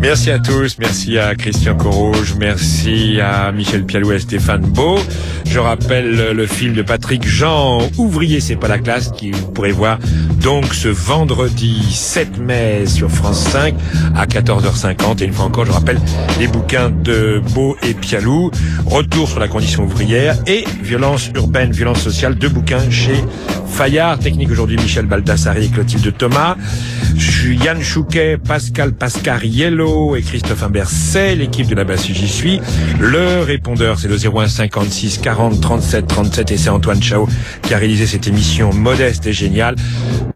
Merci à tous, merci à Christian Courrouge, merci à Michel Pialou et Stéphane Beau. Je rappelle le film de Patrick Jean, Ouvrier c'est pas la classe, qui vous pourrez voir donc ce vendredi 7 mai sur France 5 à 14h50. Et une fois encore, je rappelle les bouquins de Beau et Pialou, Retour sur la condition ouvrière et Violence urbaine, violence sociale, 2 bouquins chez Fayard. Technique aujourd'hui, Michel Baldassari et Clotilde Thomas. Yann Chouquet, Pascal Pascariello et Christophe Imbert, c'est l'équipe de la Basse J'y suis. Le répondeur, c'est le 01 56 40 37 37 et c'est Antoine Chao qui a réalisé cette émission modeste et géniale.